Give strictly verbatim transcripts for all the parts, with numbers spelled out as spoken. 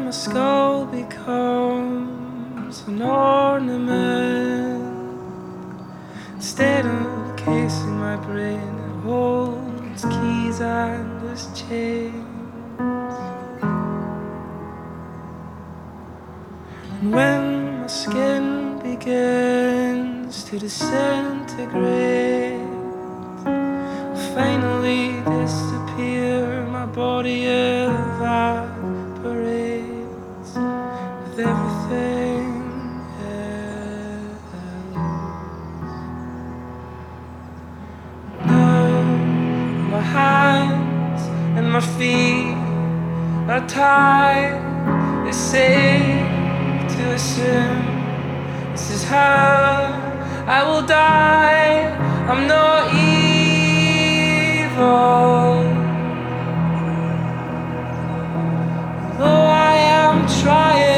my skull becomes an ornament, instead of casing my brain, it holds keys and loose chains. And when my skin begins to disintegrate, I'll finally disappear, my body evaporates with everything else. Now my hands and my feet are tied, they say to assume this is how I will die. I'm not evil, though I am trying.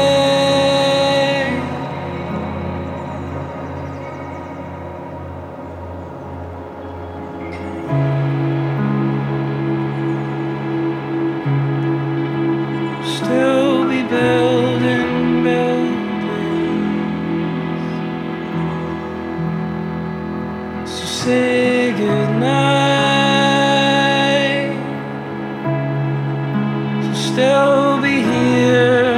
Still be building say goodnight, so still be here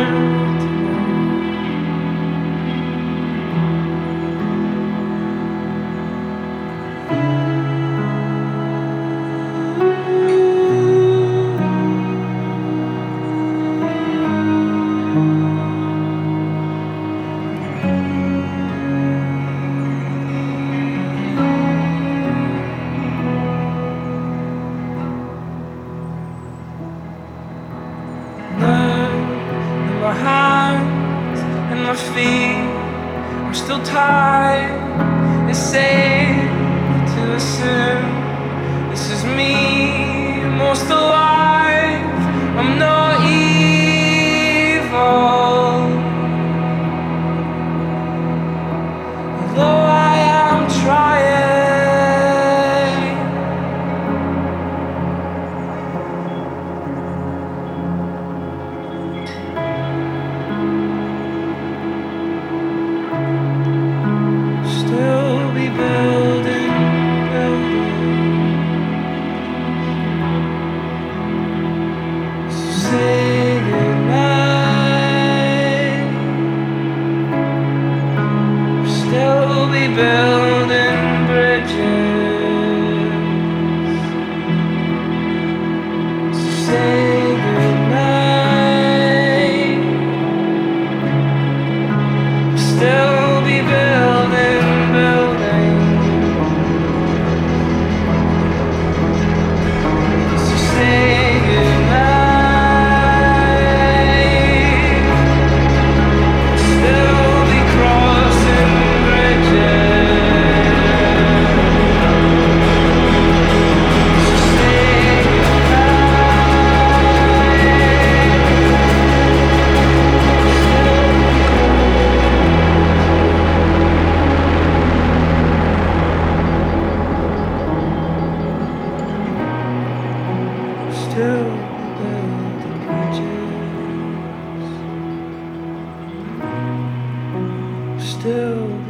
my hands and my feet are still tied. It's safe to assume this is me, most alive. I'm not evil, although I am trying. Building bridges, so say goodnight. Still be building buildings, so say goodnight. Still be crossing bridges. Still building bridges, still